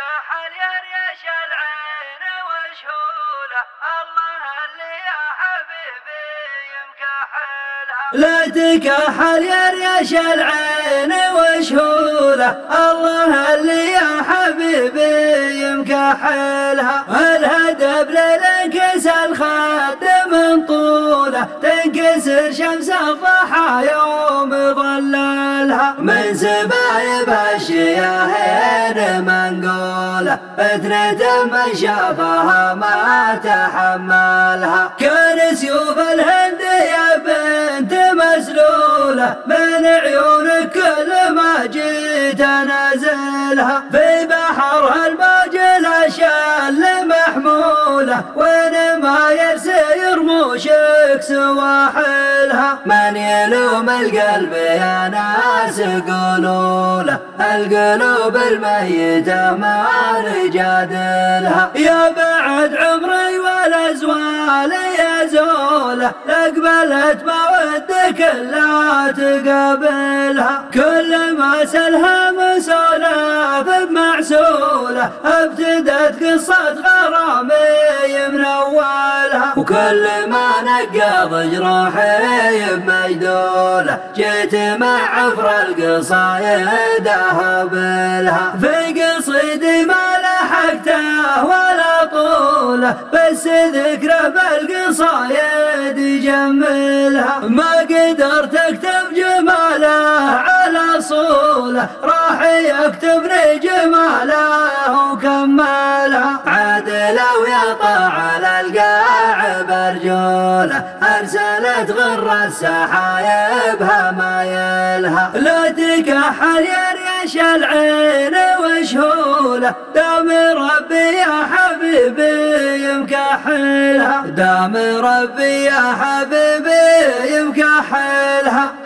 تكحل يريش العين وشهوله، الله اللي يا حبيبي يمكحلها. لا تكحل يريش العين وشهوله، الله اللي يا حبيبي يمكحلها. الهدب للانكس الخد من طوله، تنكسر شمس الضحى يوم ظلالها. من سبايب الشياهين منقوله، فتنة من شافها ما تحملها. كان سيوف الهند يا بنت مسلوله، من عيونك كل ما جيت انازلها. في بحر الموج الاشل محموله، وين ما يسير موشك سواحلها. من يلوم القلب يا ناس قولوا له، القلوب الميتة ما نجادلها. يا بعد عمري والازوال يزوله، لقبلت ما ودك لا تقابلها. كل ما سلها مسولف بمعسوله، ابتدت قصة غرامي من اولها. وكل ما نقض جروحي بمجدوله، جيت مع عفر القصايد اهبلها. في قصيدي ما لحقته ولا طوله، بس ذكره بالقصايد يجملها. ما قدرت اكتب جماله على صوله، راح يكتبني جماله وكملها. عاد لو يطع على القاع برجوله، ارسلت غر السحايبها مايلها. لا تكحل يريش العين وشهوله، دام ربي يا حبيبي يمكحلها. دام ربي يا حبيبي يمكحلها.